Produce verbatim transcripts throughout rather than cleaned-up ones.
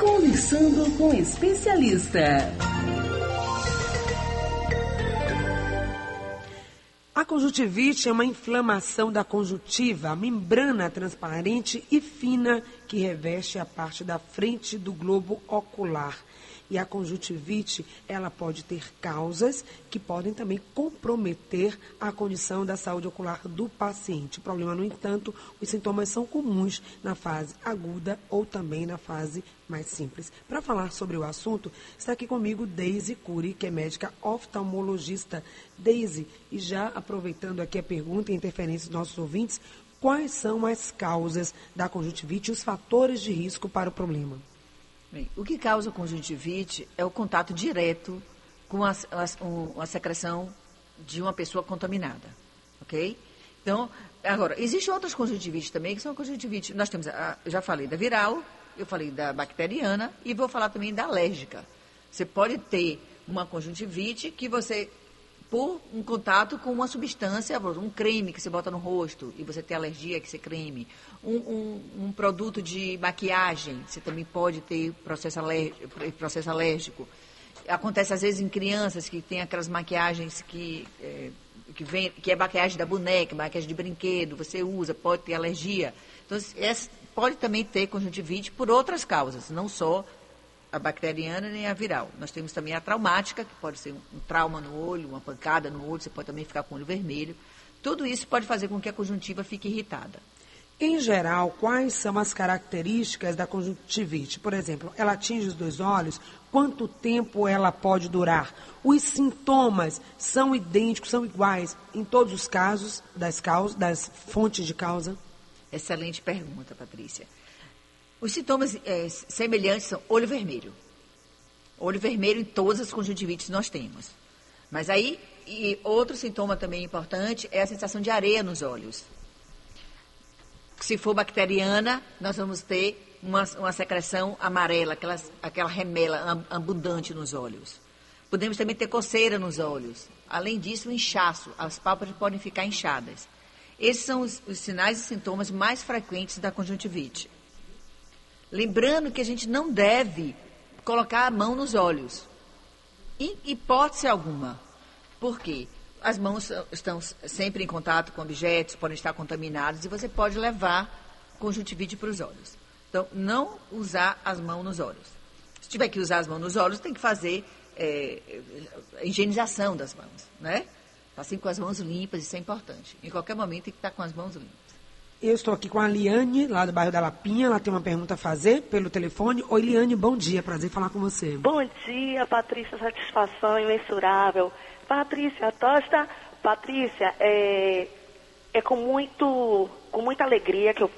Conversando com especialista. A conjuntivite é uma inflamação da conjuntiva, a membrana transparente e fina que reveste a parte da frente do globo ocular. E a conjuntivite, ela pode ter causas que podem também comprometer a condição da saúde ocular do paciente. O problema, no entanto, os sintomas são comuns na fase aguda ou também na fase mais simples. Para falar sobre o assunto, está aqui comigo Deise Cury, que é médica oftalmologista. Deise, e já aproveitando aqui a pergunta e a interferência dos nossos ouvintes, quais são as causas da conjuntivite e os fatores de risco para o problema? Bem, o que causa conjuntivite é o contato direto com a, a, a secreção de uma pessoa contaminada, ok? Então, agora, existem outras conjuntivites também, que são conjuntivites, nós temos, a, eu já falei da viral, eu falei da bacteriana e vou falar também da alérgica. Você pode ter uma conjuntivite que você, por um contato com uma substância, um creme que você bota no rosto e você tem alergia que você creme, um, um, um produto de maquiagem, você também pode ter processo alérgico, processo alérgico. Acontece às vezes em crianças que tem aquelas maquiagens que, é, que, vem, que é maquiagem da boneca, maquiagem de brinquedo, você usa, pode ter alergia. Então, essa pode também ter conjuntivite por outras causas, não só a bacteriana nem a viral. Nós temos também a traumática, que pode ser um trauma no olho, uma pancada no olho, você pode também ficar com o olho vermelho. Tudo isso pode fazer com que a conjuntiva fique irritada. Em geral, quais são as características da conjuntivite? Por exemplo, ela atinge os dois olhos, quanto tempo ela pode durar? Os sintomas são idênticos, são iguais em todos os casos das, causas, das fontes de causa? Excelente pergunta, Patrícia. Os sintomas é, semelhantes são olho vermelho. Olho vermelho em todas as conjuntivites nós temos. Mas aí, e outro sintoma também importante é a sensação de areia nos olhos. Se for bacteriana, nós vamos ter uma, uma secreção amarela, aquela, aquela remela abundante nos olhos. Podemos também ter coceira nos olhos. Além disso, o inchaço, as pálpebras podem ficar inchadas. Esses são os, os sinais e sintomas mais frequentes da conjuntivite. Lembrando que a gente não deve colocar a mão nos olhos, em hipótese alguma. Por quê? As mãos estão sempre em contato com objetos, podem estar contaminados e você pode levar conjuntivite para os olhos. Então, não usar as mãos nos olhos. Se tiver que usar as mãos nos olhos, tem que fazer é, a higienização das mãos, né? Assim com as mãos limpas, isso é importante. Em qualquer momento tem que estar com as mãos limpas. Eu estou aqui com a Liane, lá do bairro da Lapinha. Ela tem uma pergunta a fazer pelo telefone. Oi, Liane, bom dia. Prazer em falar com você. Bom dia, Patrícia. Satisfação imensurável. Patrícia Tosta. Patrícia, é, é com, muito, com muita alegria que eu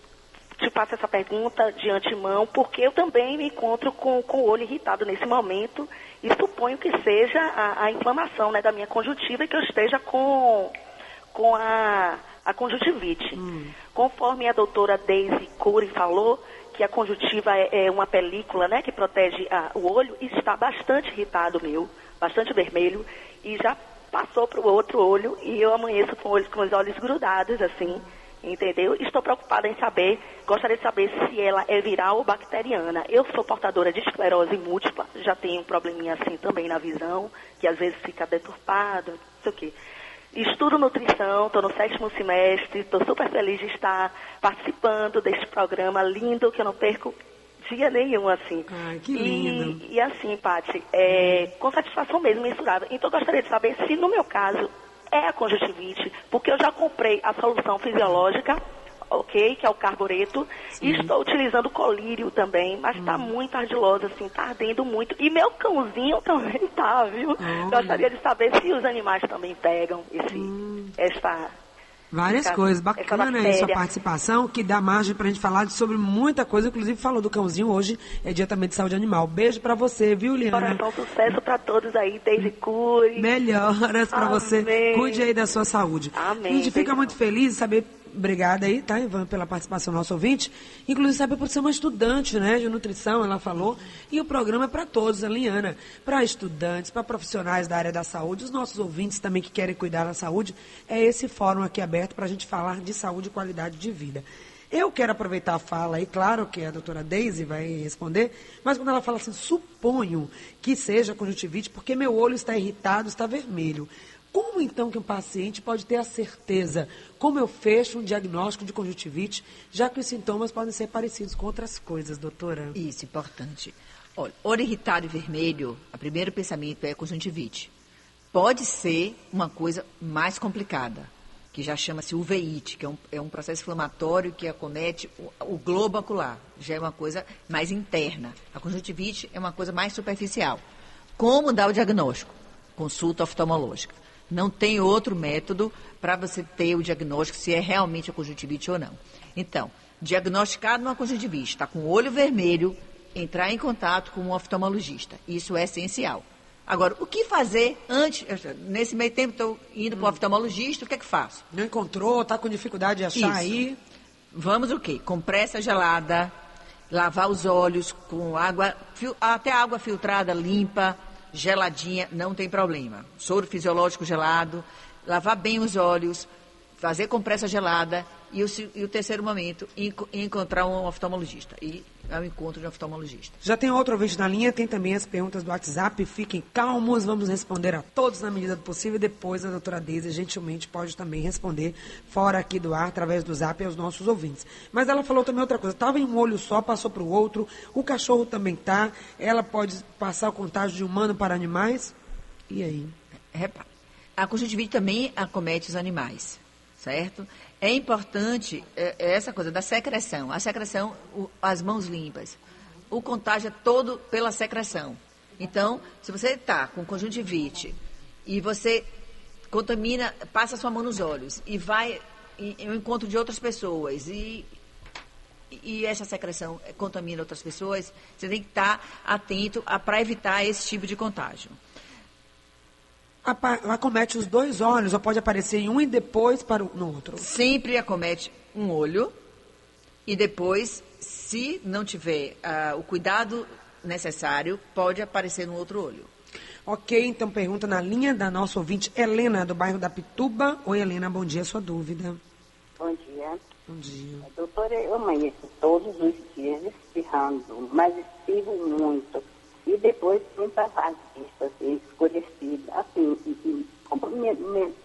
te faço essa pergunta de antemão, porque eu também me encontro com, com o olho irritado nesse momento e suponho que seja a, a inflamação, né, da minha conjuntiva e que eu esteja com, com a... a conjuntivite. Hum. Conforme a doutora Deise Cury falou, que a conjuntiva é, é uma película, né, que protege a, o olho, e está bastante irritado meu, bastante vermelho, e já passou para o outro olho, e eu amanheço com, olhos, com os olhos grudados, assim, entendeu? Estou preocupada em saber, gostaria de saber se ela é viral ou bacteriana. Eu sou portadora de esclerose múltipla, já tenho um probleminha assim também na visão, que às vezes fica deturpado, não sei o quê. Estudo nutrição, estou no sétimo semestre, estou super feliz de estar participando deste programa lindo, que eu não perco dia nenhum, assim. Ai, que lindo. E, e assim, Paty, é, com satisfação mesmo, mensurável. Então, eu gostaria de saber se, no meu caso, é a conjuntivite, porque eu já comprei a solução fisiológica, ok, que é o carbureto, sim, e estou utilizando colírio também, mas está hum. muito ardilosa, assim, está ardendo muito. E meu cãozinho também tá, viu? Oh. Gostaria de saber se os animais também pegam esse, hum. esta... Várias essa, coisas. Bacana aí sua participação, que dá margem pra gente falar sobre muita coisa. Inclusive, falou do cãozinho hoje, é dia também de saúde animal. Beijo pra você, viu, Liana? Coração, sucesso pra todos aí, Deise Cury. Melhoras pra Amém. Você. Cuide aí da sua saúde. Amém. A gente fica muito feliz de saber... Obrigada aí, tá, Ivan, pela participação do nosso ouvinte. Inclusive, sabe, por ser uma estudante, né, de nutrição, ela falou. E o programa é para todos, a Liana. Para estudantes, para profissionais da área da saúde, os nossos ouvintes também que querem cuidar da saúde. É esse fórum aqui aberto para a gente falar de saúde e qualidade de vida. Eu quero aproveitar a fala, e claro que a doutora Deise vai responder, mas quando ela fala assim, suponho que seja conjuntivite, porque meu olho está irritado, está vermelho. Como então que um paciente pode ter a certeza? Como eu fecho um diagnóstico de conjuntivite, já que os sintomas podem ser parecidos com outras coisas, doutora? Isso, importante. Olha, olho irritado e vermelho, o primeiro pensamento é conjuntivite. Pode ser uma coisa mais complicada, que já chama-se uveíte, que é um, é um processo inflamatório que acomete o, o globo ocular. Já é uma coisa mais interna. A conjuntivite é uma coisa mais superficial. Como dar o diagnóstico? Consulta oftalmológica. Não tem outro método para você ter o diagnóstico se é realmente a conjuntivite ou não. Então, diagnosticado uma conjuntivite, está com o olho vermelho, entrar em contato com um oftalmologista. Isso é essencial. Agora, o que fazer antes? Nesse meio tempo, estou indo para o oftalmologista, o que é que faço? Não encontrou, está com dificuldade de achar Isso. aí? Vamos o quê? Compressa gelada, lavar os olhos com água, até água filtrada, limpa, geladinha, não tem problema. Soro fisiológico gelado, lavar bem os olhos, fazer compressa gelada e o, e o terceiro momento, enco, encontrar um oftalmologista. E é o encontro de um oftalmologista. Já tem outro ouvinte na linha, tem também as perguntas do WhatsApp. Fiquem calmos, vamos responder a todos na medida do possível. E depois a doutora Deise gentilmente pode também responder fora aqui do ar, através do Zap, aos nossos ouvintes. Mas ela falou também outra coisa. Estava em um olho só, passou para o outro. O cachorro também está. Ela pode passar o contágio de humano para animais? E aí? Repara, a conjuntivite também acomete os animais, certo? É importante é, é essa coisa da secreção. A secreção, o, as mãos limpas. O contágio é todo pela secreção. Então, se você está com conjuntivite e você contamina, passa a sua mão nos olhos e vai ao encontro de outras pessoas e, e essa secreção contamina outras pessoas, você tem que estar atento para evitar esse tipo de contágio. Acomete os dois olhos ou pode aparecer em um e depois para o, no outro? Sempre acomete um olho e depois, se não tiver uh, o cuidado necessário, pode aparecer no outro olho. Ok, então pergunta na linha da nossa ouvinte Helena, do bairro da Pituba. Oi, Helena, bom dia, sua dúvida. Bom dia. Bom dia. Doutora, eu amanheço todos os dias espirrando, mas espirro muito. E depois muita vista, assim, escurecida, assim, como medicina.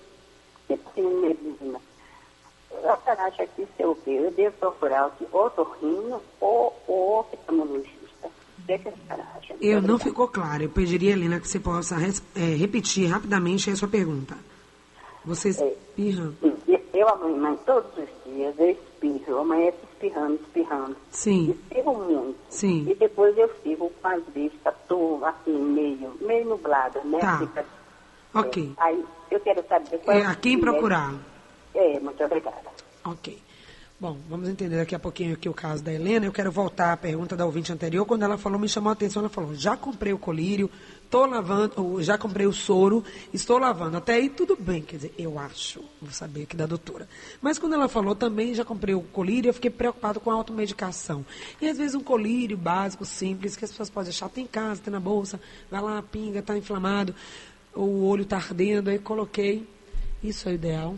A senhora acha que se eu ver, eu devo procurar o otorrino ou o oftalmologista? O que, é que a senhora acha? Eu não ficou claro. Eu pediria, Helena, que você possa é, repetir rapidamente a sua pergunta. Você espirra? É, eu amanhã, todos os dias, eu espirro. Eu amanheço espirrando, espirrando. Sim. Espirro muito. Sim. E depois eu fico com as vistas, tô, assim, meio, meio nublada, né? Tá. Fica, ok. É, aí, eu quero saber... É, a quem procurar? É, muito obrigada. Ok. Bom, vamos entender daqui a pouquinho aqui o caso da Helena. Eu quero voltar à pergunta da ouvinte anterior. Quando ela falou, me chamou a atenção, ela falou, já comprei o colírio, estou lavando, já comprei o soro, estou lavando. Até aí tudo bem, quer dizer, eu acho, vou saber aqui da doutora. Mas quando ela falou também, já comprei o colírio, eu fiquei preocupado com a automedicação. E às vezes um colírio básico, simples, que as pessoas podem achar, tem em casa, tem na bolsa, vai lá, pinga, está inflamado, o olho está ardendo, aí coloquei. Isso é o ideal?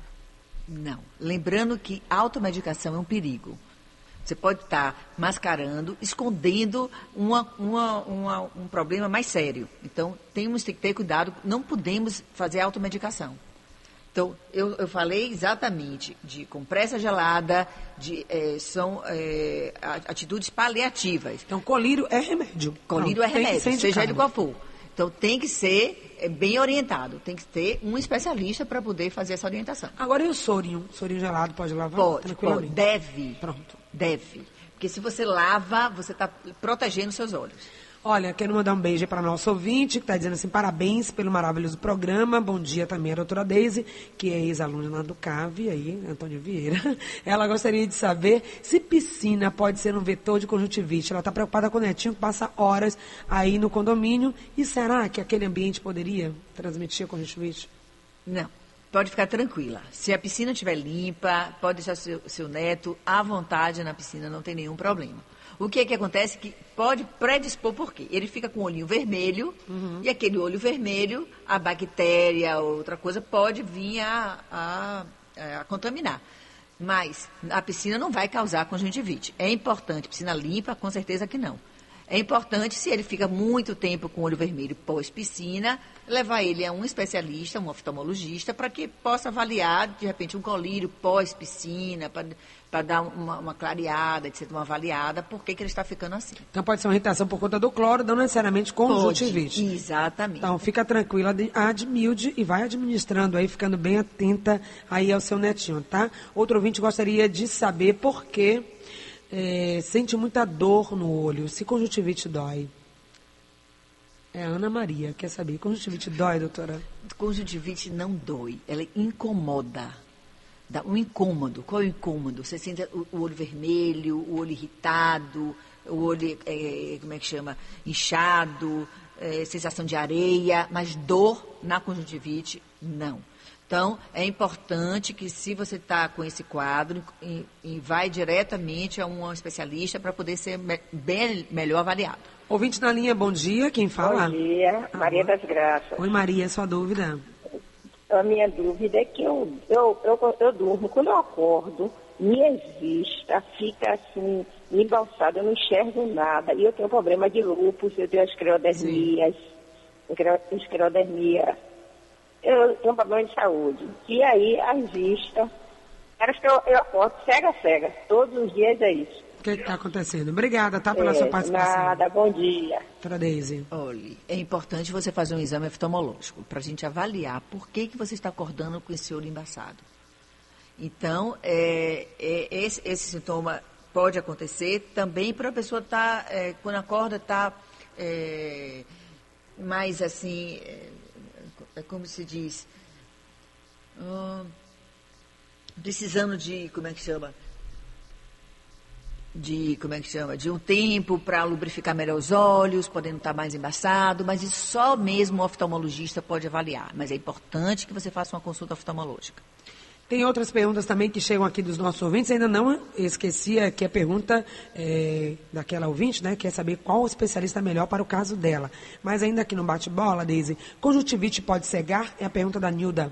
Não. Lembrando que a automedicação é um perigo. Você pode estar mascarando, escondendo uma, uma, uma, um problema mais sério. Então, temos que ter cuidado, não podemos fazer automedicação. Então, eu, eu falei exatamente de compressa gelada, de, é, são é, atitudes paliativas. Então, colírio é remédio. Colírio Não, é remédio, seja indicado. ele qual for. Então, tem que ser é, bem orientado. Tem que ter um especialista para poder fazer essa orientação. Agora, e o sorinho? Sorinho gelado pode lavar? Pode, pode, deve. Pronto. Deve. Porque se você lava, você está protegendo seus olhos. Olha, quero mandar um beijo para a nossa ouvinte, que está dizendo assim, parabéns pelo maravilhoso programa. Bom dia também a doutora Deise, que é ex-aluna do C A V, aí, Antônio Vieira. Ela gostaria de saber se piscina pode ser um vetor de conjuntivite. Ela está preocupada com o netinho que passa horas aí no condomínio. E será que aquele ambiente poderia transmitir a conjuntivite? Não. Pode ficar tranquila. Se a piscina estiver limpa, pode deixar seu, seu neto à vontade na piscina, não tem nenhum problema. O que é que acontece? Que pode predispor, por quê? Ele fica com o olhinho vermelho, uhum. E aquele olho vermelho, a bactéria, outra coisa, pode vir a, a, a contaminar. Mas a piscina não vai causar conjuntivite. É importante, piscina limpa, com certeza que não. É importante, se ele fica muito tempo com o olho vermelho pós-piscina, levar ele a um especialista, um oftalmologista, para que possa avaliar, de repente, um colírio pós-piscina, para dar uma, uma clareada, etcétera, uma avaliada, por que que ele está ficando assim. Então pode ser uma irritação por conta do cloro, não necessariamente conjuntivite. Pode, exatamente. Então fica tranquila, admilde e vai administrando aí, ficando bem atenta aí ao seu netinho, tá? Outro ouvinte gostaria de saber por que É, sente muita dor no olho, se conjuntivite dói. É a Ana Maria, quer saber, conjuntivite dói, doutora? Conjuntivite não dói, ela incomoda, dá um incômodo. Qual é o incômodo? Você sente o, o olho vermelho, o olho irritado, o olho, é, como é que chama, inchado, é, sensação de areia, mas dor na conjuntivite, não. Então, é importante que, se você está com esse quadro, e, e vai diretamente a um especialista para poder ser me, bem, melhor avaliado. Ouvinte na linha, bom dia. Quem fala? Bom dia, Maria das Graças. Oi, Maria, sua dúvida? A minha dúvida é que eu, eu, eu, eu durmo, quando eu acordo, minha vista fica assim, embalsada, eu não enxergo nada. E eu tenho problema de lúpus, eu tenho esclerodermias, esclerodermia. Eu tenho um problema de saúde. E aí, a vista, parece que eu, eu acordo cega, cega. Todos os dias é isso. O que está acontecendo? Obrigada, tá, pela é, sua participação. Nada, bom dia. Doutora Deise. Olha, é importante você fazer um exame oftalmológico para a gente avaliar por que, que você está acordando com esse olho embaçado. Então, é, é, esse, esse sintoma pode acontecer também para a pessoa estar, tá, é, quando acorda, está é, mais assim... É, É como se diz, hum, precisando de, como é que chama? De, como é que chama? De um tempo para lubrificar melhor os olhos, podendo estar mais embaçado, mas isso só mesmo o oftalmologista pode avaliar. Mas é importante que você faça uma consulta oftalmológica. Tem outras perguntas também que chegam aqui dos nossos ouvintes. Ainda não esqueci aqui a pergunta é, daquela ouvinte, né? Quer saber qual o especialista melhor para o caso dela. Mas ainda aqui no bate-bola, Deise, conjuntivite pode cegar? É a pergunta da Nilda.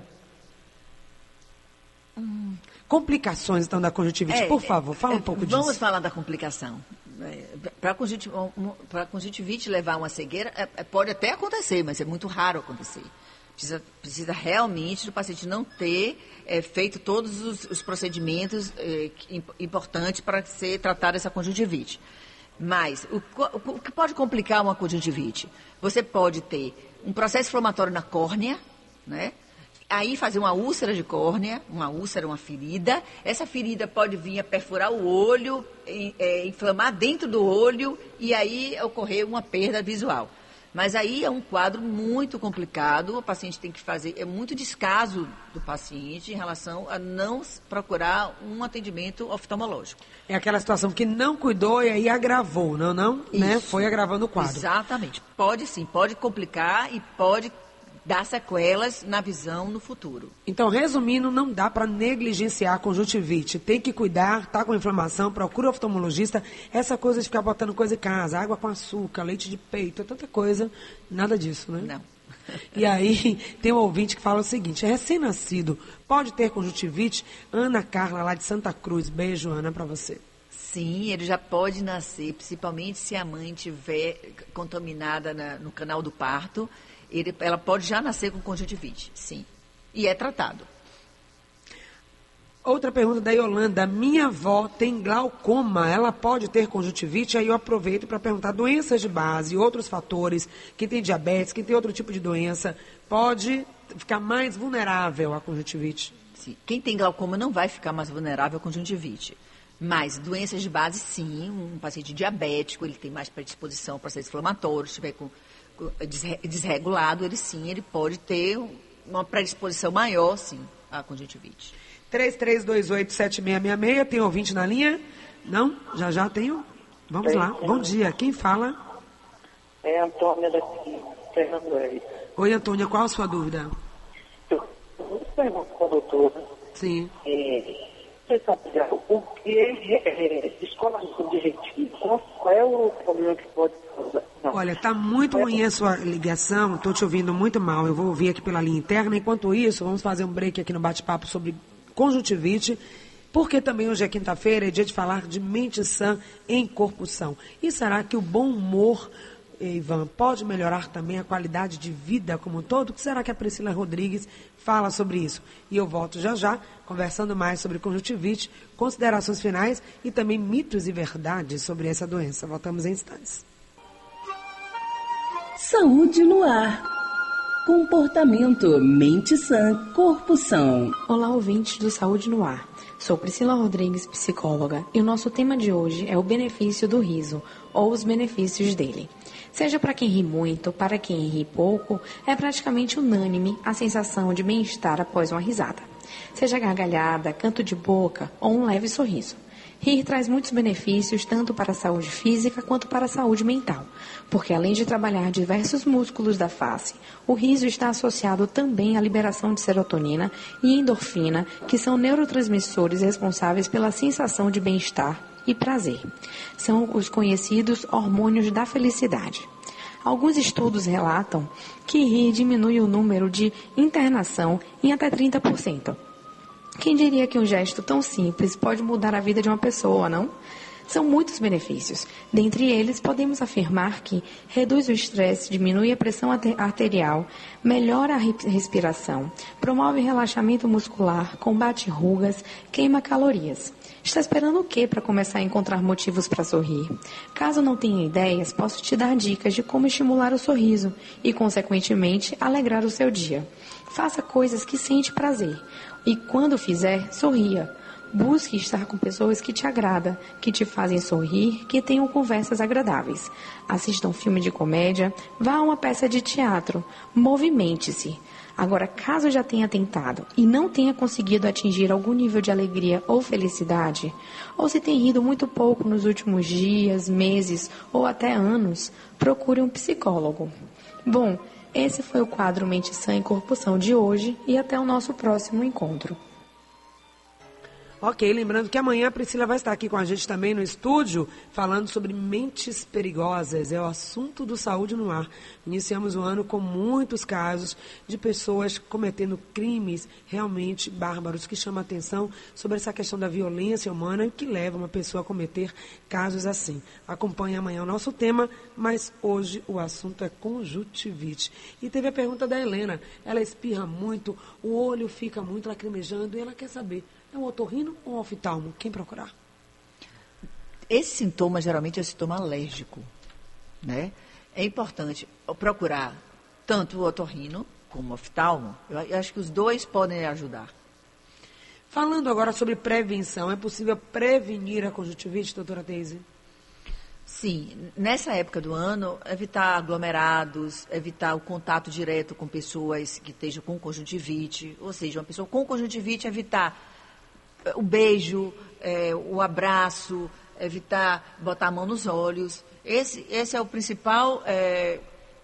Hum. Complicações, então, da conjuntivite. É, Por favor, fala um pouco vamos disso. Vamos falar da complicação. Para a conjuntivite, conjuntivite levar uma cegueira, é, pode até acontecer, mas é muito raro acontecer. Precisa, precisa realmente do paciente não ter é, feito todos os, os procedimentos é, importantes para ser tratada essa conjuntivite. Mas o, o, o que pode complicar uma conjuntivite? Você pode ter um processo inflamatório na córnea, né? Aí fazer uma úlcera de córnea, uma úlcera, uma ferida. Essa ferida pode vir a perfurar o olho, é, inflamar dentro do olho e aí ocorrer uma perda visual. Mas aí é um quadro muito complicado, o paciente tem que fazer, é muito descaso do paciente em relação a não procurar um atendimento oftalmológico. É aquela situação que não cuidou e aí agravou, não, não? Né? Foi agravando o quadro. Exatamente. Pode sim, pode complicar e pode dar sequelas na visão no futuro. Então, resumindo, não dá para negligenciar a conjuntivite. Tem que cuidar, tá com inflamação, procura o oftalmologista. Essa coisa de ficar botando coisa em casa, água com açúcar, leite de peito, é tanta coisa, nada disso, né? Não. E aí, tem um ouvinte que fala o seguinte, recém-nascido, pode ter conjuntivite? Ana Carla, lá de Santa Cruz. Beijo, Ana, para você. Sim, ele já pode nascer, principalmente se a mãe estiver contaminada na, no canal do parto. Ele, ela pode já nascer com conjuntivite, sim. E é tratado. Outra pergunta da Yolanda. Minha avó tem glaucoma, ela pode ter conjuntivite? Aí eu aproveito para perguntar doenças de base, outros fatores. Quem tem diabetes, quem tem outro tipo de doença, pode ficar mais vulnerável à conjuntivite? Sim. Quem tem glaucoma não vai ficar mais vulnerável à conjuntivite. Mas doenças de base, sim. Um paciente diabético, ele tem mais predisposição ao processo inflamatório, se estiver com desregulado, ele sim, ele pode ter uma predisposição maior, sim, à conjuntivite. três três dois oito sete seis seis seis, tem ouvinte na linha? Não? Já já tenho? Vamos tem, lá. tem. Bom dia. Quem fala? É a Antônia daqui, Fernando Leite. Oi, Antônia, qual a sua dúvida? Eu pergunto para a doutora. Sim. É, você sabe o que é, escola subjetiva, qual é o problema que pode causar? Não. Olha, está muito ruim a sua ligação, estou te ouvindo muito mal, eu vou ouvir aqui pela linha interna. Enquanto isso, vamos fazer um break aqui no bate-papo sobre conjuntivite. Porque também hoje é quinta-feira, é dia de falar de mente sã em corpo são. E será que o bom humor, Ivan, pode melhorar também a qualidade de vida como um todo? O que será que a Priscila Rodrigues fala sobre isso? E eu volto já já, conversando mais sobre conjuntivite, considerações finais e também mitos e verdades sobre essa doença. Voltamos em instantes. Saúde no ar. Comportamento, mente sã, corpo são. Olá, ouvintes do Saúde no Ar. Sou Priscila Rodrigues, psicóloga, e o nosso tema de hoje é o benefício do riso, ou os benefícios dele. Seja para quem ri muito, para quem ri pouco, é praticamente unânime a sensação de bem-estar após uma risada. Seja gargalhada, canto de boca ou um leve sorriso. Rir traz muitos benefícios tanto para a saúde física quanto para a saúde mental, porque além de trabalhar diversos músculos da face, o riso está associado também à liberação de serotonina e endorfina, que são neurotransmissores responsáveis pela sensação de bem-estar e prazer. São os conhecidos hormônios da felicidade. Alguns estudos relatam que rir diminui o número de internação em até trinta por cento. Quem diria que um gesto tão simples pode mudar a vida de uma pessoa, não? São muitos benefícios. Dentre eles, podemos afirmar que reduz o estresse, diminui a pressão arterial, melhora a respiração, promove relaxamento muscular, combate rugas, queima calorias. Está esperando o quê para começar a encontrar motivos para sorrir? Caso não tenha ideias, posso te dar dicas de como estimular o sorriso e, consequentemente, alegrar o seu dia. Faça coisas que sente prazer. E quando fizer, sorria. Busque estar com pessoas que te agradam, que te fazem sorrir, que tenham conversas agradáveis. Assista um filme de comédia, vá a uma peça de teatro, movimente-se. Agora, caso já tenha tentado e não tenha conseguido atingir algum nível de alegria ou felicidade, ou se tem rido muito pouco nos últimos dias, meses ou até anos, procure um psicólogo. Bom, esse foi o quadro Mente Sã e Corpo São de hoje e até o nosso próximo encontro. Ok, lembrando que amanhã a Priscila vai estar aqui com a gente também no estúdio, falando sobre mentes perigosas, é o assunto do Saúde no Ar. Iniciamos o ano com muitos casos de pessoas cometendo crimes realmente bárbaros, que chamam a atenção sobre essa questão da violência humana e que leva uma pessoa a cometer casos assim. Acompanhe amanhã o nosso tema, mas hoje o assunto é conjuntivite. E teve a pergunta da Helena, ela espirra muito, o olho fica muito lacrimejando e ela quer saber, é um otorrino ou um oftalmo? Quem procurar? Esse sintoma geralmente é um sintoma alérgico, né? É importante procurar tanto o otorrino como o oftalmo. Eu acho que os dois podem ajudar. Falando agora sobre prevenção, é possível prevenir a conjuntivite, doutora Deise? Sim, nessa época do ano, evitar aglomerados, evitar o contato direto com pessoas que estejam com conjuntivite, ou seja, uma pessoa com conjuntivite, evitar o beijo, é, o abraço, evitar botar a mão nos olhos. Esse, esse é o principal é,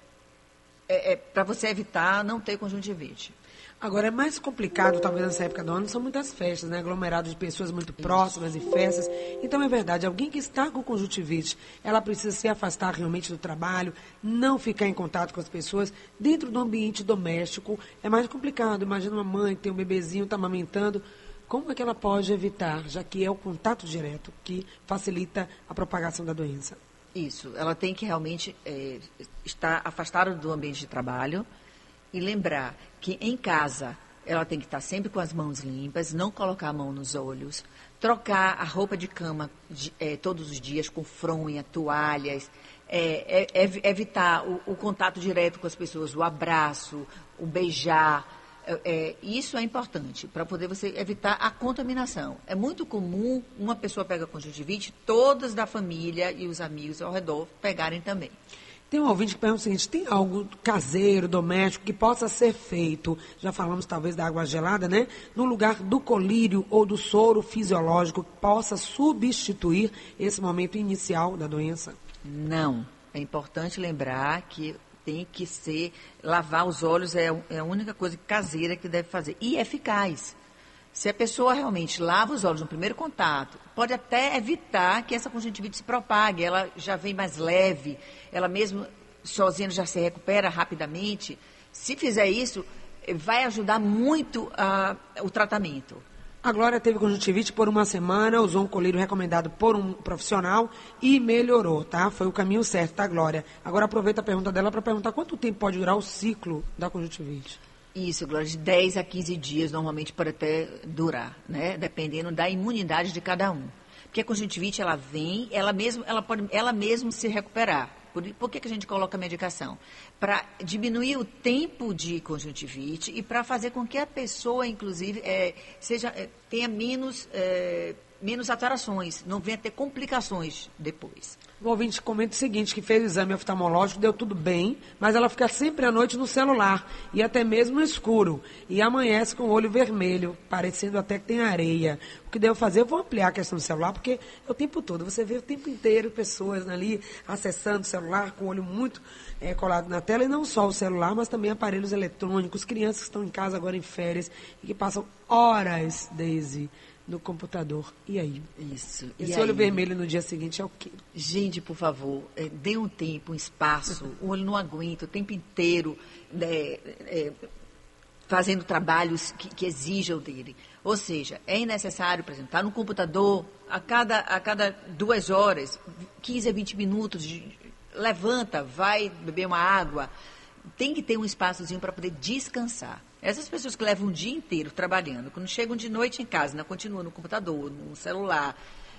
é, é, para você evitar não ter conjuntivite. Agora, é mais complicado, talvez, nessa época do ano, são muitas festas, né? Aglomerados de pessoas muito próximas e festas. Então, é verdade, alguém que está com conjuntivite, ela precisa se afastar realmente do trabalho, não ficar em contato com as pessoas. Dentro do ambiente doméstico, é mais complicado. Imagina uma mãe que tem um bebezinho, está amamentando. Como é que ela pode evitar, já que é o contato direto que facilita a propagação da doença? Isso, ela tem que realmente é, estar afastada do ambiente de trabalho e lembrar que em casa ela tem que estar sempre com as mãos limpas, não colocar a mão nos olhos, trocar a roupa de cama de, é, todos os dias com fronha, toalhas, é, é, é, evitar o, o contato direto com as pessoas, o abraço, o beijar. É, isso é importante para poder você evitar a contaminação. É muito comum uma pessoa pega conjuntivite, todas da família e os amigos ao redor pegarem também. Tem um ouvinte que pergunta o seguinte, tem algo caseiro, doméstico, que possa ser feito, já falamos talvez da água gelada, né? No lugar do colírio ou do soro fisiológico, que possa substituir esse momento inicial da doença? Não. É importante lembrar que tem que ser, lavar os olhos é, é a única coisa caseira que deve fazer. E eficaz. Se a pessoa realmente lava os olhos no primeiro contato, pode até evitar que essa conjuntivite se propague. Ela já vem mais leve, ela mesmo sozinha já se recupera rapidamente. Se fizer isso, vai ajudar muito uh, o tratamento. A Glória teve conjuntivite por uma semana, usou um colírio recomendado por um profissional e melhorou, tá? Foi o caminho certo da Glória. Agora aproveita a pergunta dela para perguntar quanto tempo pode durar o ciclo da conjuntivite. Isso, Glória, de dez a quinze dias normalmente pode até durar, né? Dependendo da imunidade de cada um. Porque a conjuntivite, ela vem, ela mesmo, ela pode ela mesmo se recuperar. Por, por que, que a gente coloca a medicação? Para diminuir o tempo de conjuntivite e para fazer com que a pessoa, inclusive, é, seja, é, tenha menos, é, menos alterações, não venha ter complicações depois. O ouvinte comenta o seguinte, que fez o exame oftalmológico, deu tudo bem, mas ela fica sempre à noite no celular e até mesmo no escuro. E amanhece com o olho vermelho, parecendo até que tem areia. O que devo fazer? Eu vou ampliar a questão do celular, porque é o tempo todo. Você vê o tempo inteiro pessoas ali acessando o celular com o olho muito é, colado na tela. E não só o celular, mas também aparelhos eletrônicos, crianças que estão em casa agora em férias e que passam horas, Deise, no computador. E aí? Isso. Esse e olho aí? Vermelho no dia seguinte é o quê? Gente, por favor, é, dê um tempo, um espaço. O olho não aguenta o tempo inteiro né, é, fazendo trabalhos que, que exijam dele. Ou seja, é necessário, por exemplo, estar no computador a cada, a cada duas horas, quinze a vinte minutos, de, levanta, vai beber uma água. Tem que ter um espaçozinho para poder descansar. Essas pessoas que levam o dia inteiro trabalhando, quando chegam de noite em casa, ainda continuam no computador, no celular,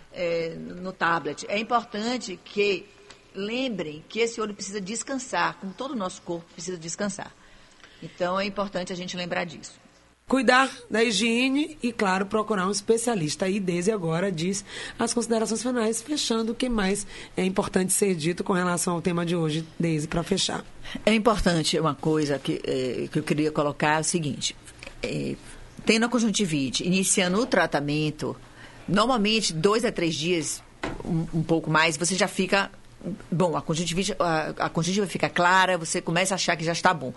é, no tablet, é importante que lembrem que esse olho precisa descansar, como todo o nosso corpo precisa descansar. Então, é importante a gente lembrar disso. Cuidar da higiene e, claro, procurar um especialista. Aí, Deise agora diz as considerações finais, fechando o que mais é importante ser dito com relação ao tema de hoje, Deise, para fechar. É importante uma coisa que, é, que eu queria colocar, é o seguinte, é, tendo a conjuntivite, iniciando o tratamento, normalmente, dois a três dias, um, um pouco mais, você já fica... Bom, a conjuntivite, a, a conjuntiva fica clara, você começa a achar que já está bom.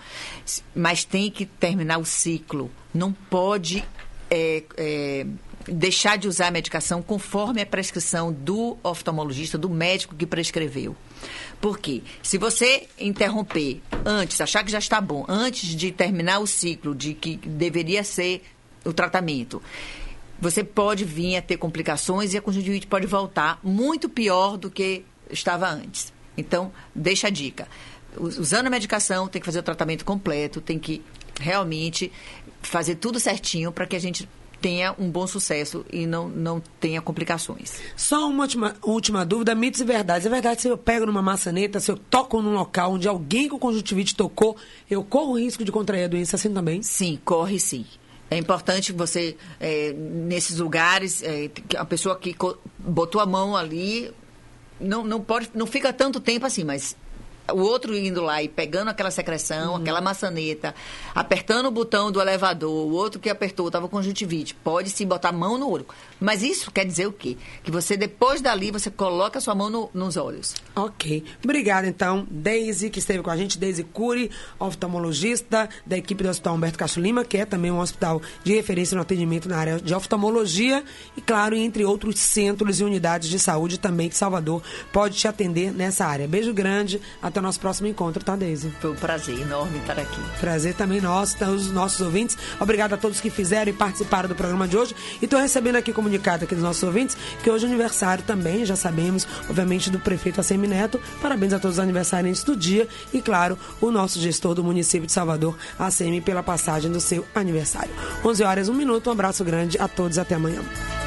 Mas tem que terminar o ciclo. Não pode é, é, deixar de usar a medicação conforme a prescrição do oftalmologista, do médico que prescreveu. Por quê? Se você interromper antes, achar que já está bom, antes de terminar o ciclo de que deveria ser o tratamento, você pode vir a ter complicações e a conjuntivite pode voltar muito pior do que estava antes. Então, deixa a dica. Usando a medicação, tem que fazer o tratamento completo, tem que realmente fazer tudo certinho para que a gente tenha um bom sucesso e não, não tenha complicações. Só uma última, última dúvida, mitos e verdades. É verdade, se eu pego numa maçaneta, se eu toco num local onde alguém com conjuntivite tocou, eu corro o risco de contrair a doença assim também? Sim, corre sim. É importante que você, é, nesses lugares, é, a pessoa que botou a mão ali... Não, não, pode, não fica tanto tempo assim, mas o outro indo lá e pegando aquela secreção, uhum. aquela maçaneta, apertando o botão do elevador, o outro que apertou estava com conjuntivite, pode sim botar a mão no olho. Mas isso quer dizer o quê? Que você, depois dali, você coloca a sua mão no, nos olhos. Ok. Obrigada, então, Deise, que esteve com a gente, Deise Cury, oftalmologista da equipe do Hospital Humberto Castro Lima, que é também um hospital de referência no atendimento na área de oftalmologia e, claro, entre outros centros e unidades de saúde também que Salvador pode te atender nessa área. Beijo grande, até o nosso próximo encontro, tá, Deise? Foi um prazer enorme estar aqui. Prazer também nosso, tá, os nossos ouvintes. Obrigada a todos que fizeram e participaram do programa de hoje. E estou recebendo aqui comunicado aqui dos nossos ouvintes que hoje é aniversário também, já sabemos, obviamente, do prefeito Assemi Neto. Parabéns a todos os aniversariantes do dia e, claro, o nosso gestor do município de Salvador, Assemi, pela passagem do seu aniversário. onze horas, um minuto, um abraço grande a todos, até amanhã.